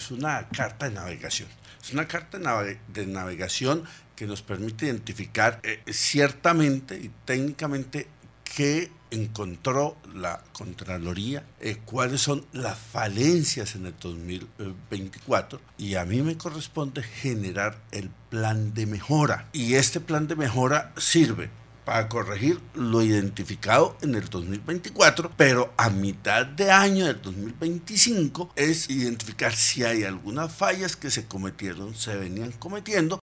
es una carta de navegación. Es una carta de navegación que nos permite identificar ciertamente y técnicamente qué encontró la Contraloría, cuáles son las falencias en el 2024, y a mí me corresponde generar el plan de mejora. Y este plan de mejora sirve para corregir lo identificado en el 2024, pero a mitad de año del 2025 es identificar si hay algunas fallas que se venían cometiendo,